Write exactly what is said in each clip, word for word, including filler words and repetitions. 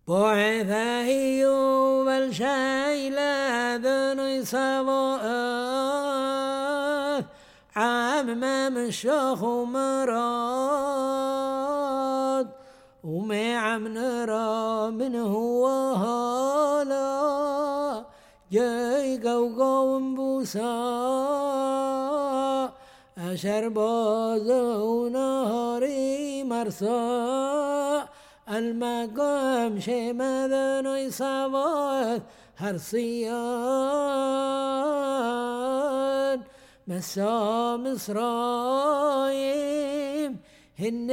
بعث أيوب الشيل ذن صباث عام مشخ مراد وما عم نرى منه وهلا جاي قوقو بوسا أشر بازو نهاري مرسى المقام شمذن صباث هرصيان مسا مصرايم هن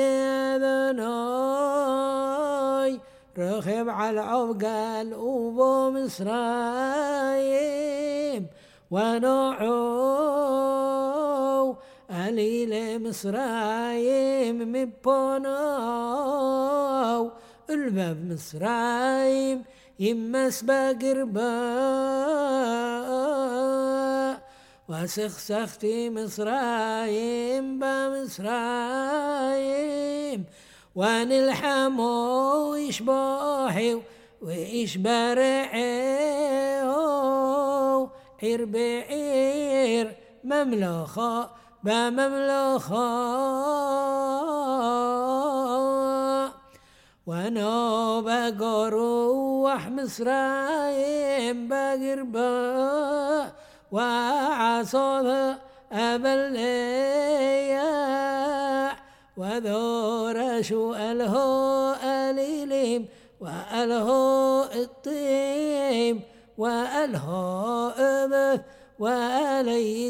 ذناي رخب على العبقال وبو مصرايم ونوعو قليل مصرايم مبوناو الباب مصرايم يمس بقرباء وسخسختي مصرايم بمصرايم ونلحمو يشباحي وإيش برعيو عير بعير مملخة بمملخة وانا بقروح مصرايم بقرباء وعصوها أبلياع وذور شو ألهو أليليم وألهو الطيم وألهو أبث وألي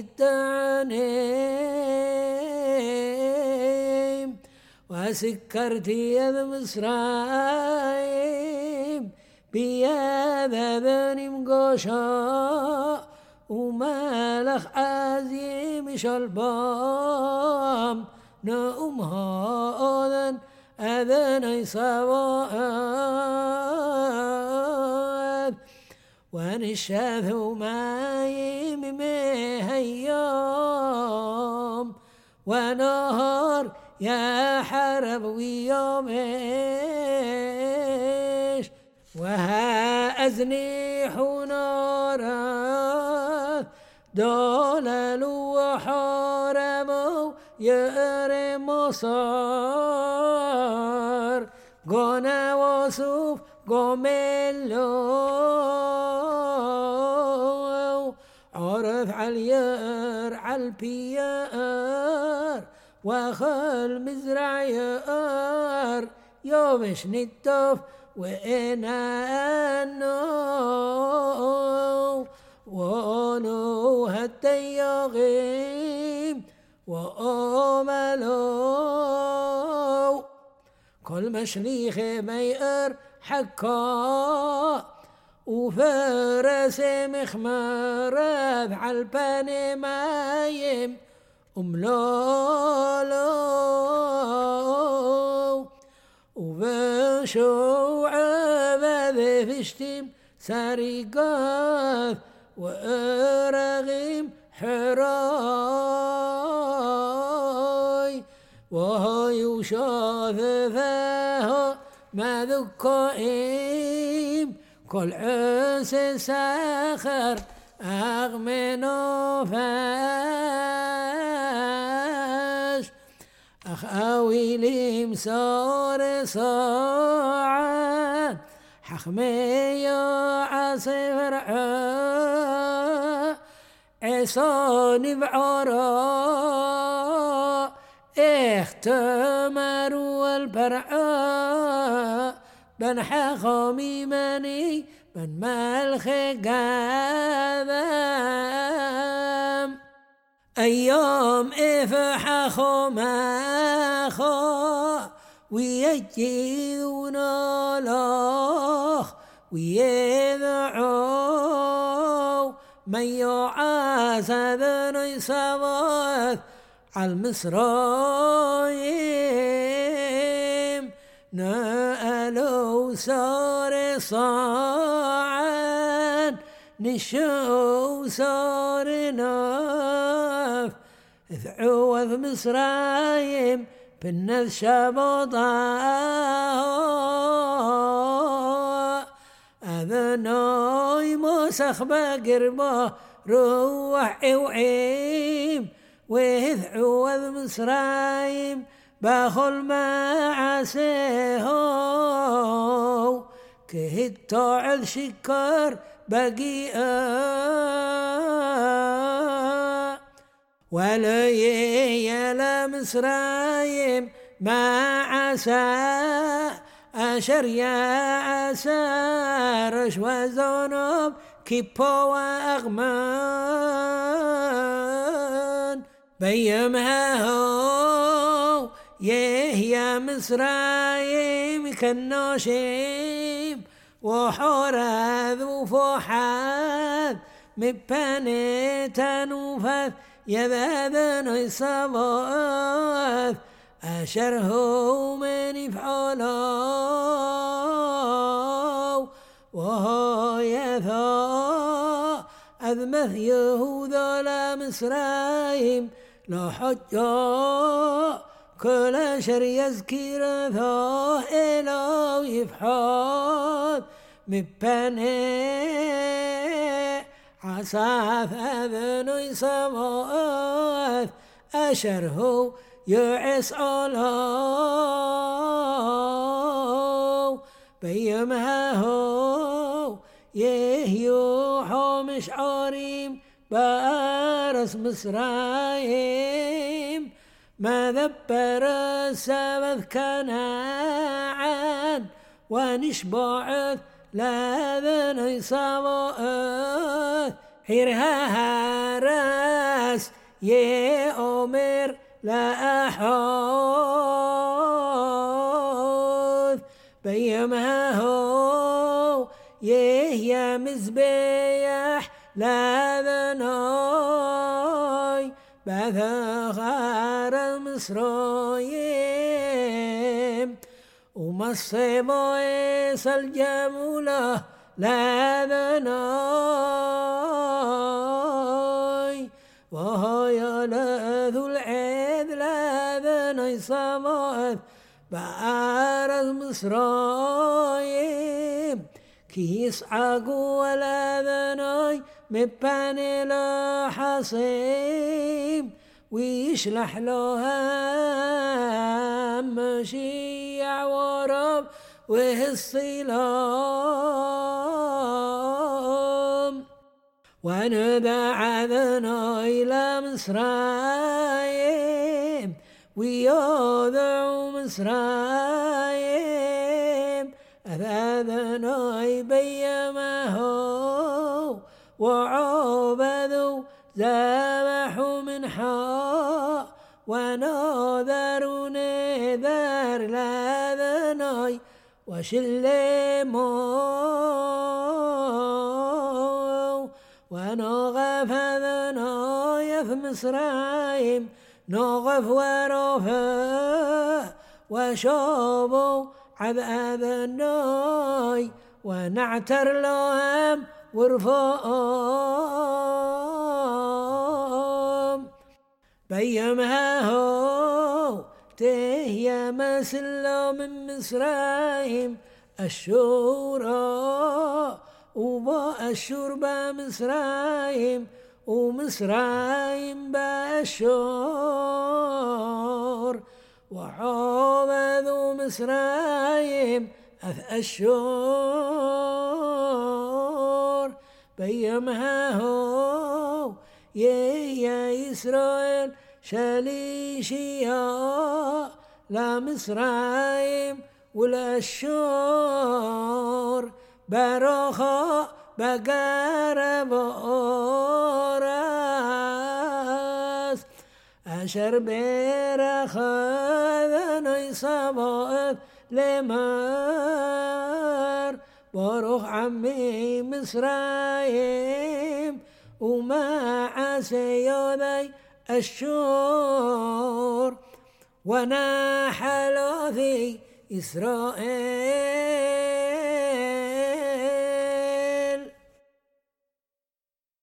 التعنيم وسكرتي يد مصرايم بياد ذني مقوشا ومالخ عزيم شلبام نأمها أذن أذن صباث ونشاث مايم مهيام ونهار يا حرب ويوميش وها أزنيح نارا دولل وحاربوا يرم مصار قنا وصوف قملو عرف عاليار عالبيار وخل مزرع يار يومش نتوف وإنانو وانو حتى يغيم وآملو كل مشليخ ميقر حكا وفرس مخمرات عالباني مايم أملالو وبشوع بذي فشتم سارقات وأرغم حراي وهاي شاذفها ما ذكائم كل عس ساخر أغمن فاش أخاوي لي مسار صاعد حخمي عصفر عصاني بعراء اختمروا البرعاء بن حخامي مني من ملخ قاذم أيام إفح خماخا ويجيذون الله ويذعوا من يعاس ذن صباث عالمصرايم نقلوا صار صاعد نشو صار ناف ذعوذ مصرايم بالنذ شبطا أذناي مسخ بقربه روح وعيم ويذعو مصرايم باخل معاسيهو كهد طاعل شكر بقيئة ولا يلا مصرايم ما عسى أشر يا عسى رشوى ذنوب كيبو وأغمان بيمها هو يهيا مصرايم كالنوشيم وحراذ وفحاذ مباني تنوفث يذاذن يصبث أشره من يفعله وهو يثا أذمث يهوذا لمصرايم لا حجة كل شر يذكر ذا إله يفحاذ مباني عصاف أذن يصبث أشره يعس الله بيمها هو يهيو حومش عريم بارس مصرايم ما ذبر السبث كناعان ونشبعث لا ذن يصبث حيرها هارس يأمر لا أحوذ بيمها هو يهيا مزبيح لا ذناي بثغار المصرايم ومصيبه يسل جموله لا ذناي وهو يلذ العيد لا ذناي صمث بأرض مصرايم كي يصعقوا ولا ذناي مباني لا حصيم ويشلح له هم مشيع ورب وهالصلام وندع ذناي إلى مصرايم ويوضع مصرايم أذاذناي بيما هو وعوبذوا ذبحوا من حا وناذروا نذر لاذناي وشلموا ونغف ذناي في مصرايم نغف ورفا وشابوا عذاب الناي ونعتر لهم ورفاهم بيمها هو تهيا مسلو من مصرايم الشورى وباء الشربة مصرايم ومصرايم بأشور وعوبذوا مصرايم أث الشور بيمها هو يا إسرائيل شليشيا لا مصرايم ولا الشور بروخا بقرب أوراس أشر برخذني صباث لمار بروخ عمي مصرايم وما عسيوني الشور ونحلوا في إسرائيل